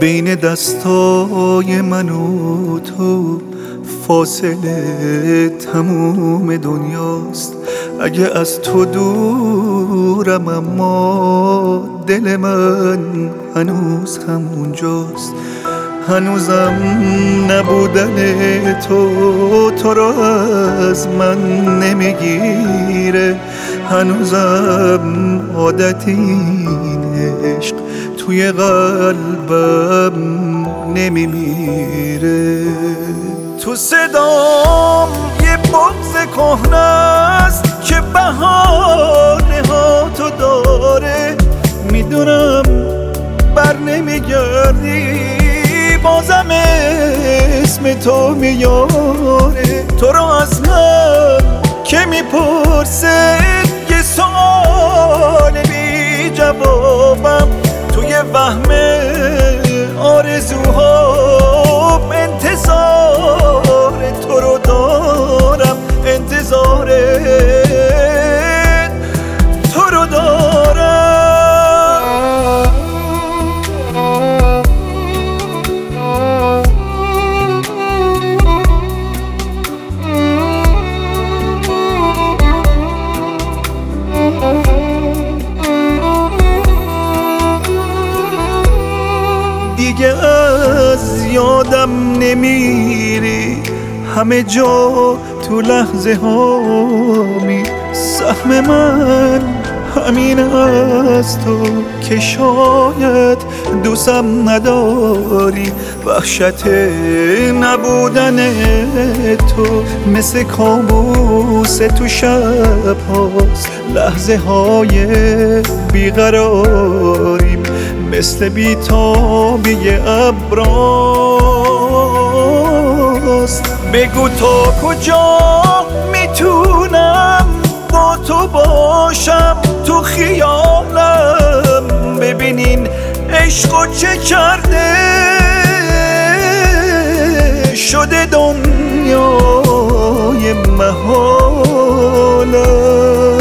بین دستای من و تو فاصله تموم دنیاست. اگه از تو دورم اما دل من هنوز همونجاست. هنوزم نبودن تو را از من نمیگیره. هنوزم عادت این عشق توی قلبم نمیمیره. تو صدام یه بغض کهنه است که بهانه ها تو داره. میدونم بر نمیگردی بازم اسم تو میاره. تو رو از من که میپرسه یه سوال بی جوابم، توی وهم آرزوهام انتظار تو رو دارم. انتظار تو رو دارم. دیگه از یادم نمیری، همه جا تو لحظه هامی. سهم من همین از تو که شاید دوستم نداری. وحشت نبودن تو مثل کابوس تو شب هاست. لحظه های بیقراریم مثل بیتابی ابراست. بگو تا کجا میتونم با تو باشم تو خیالم. ببینین عشقو چه کرده، شده دنیای محالم.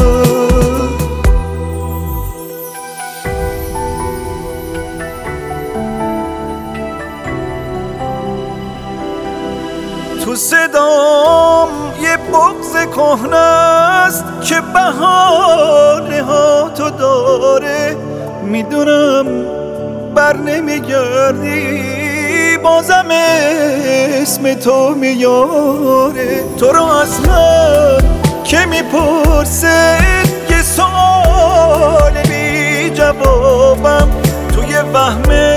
تو صدام یه بغض کهنه است که بهانه ها تو داره. میدونم بر نمیگردی بازم اسم تو میاره. تو رو از من که میپرسه یه سوال بی جوابم، توی وهم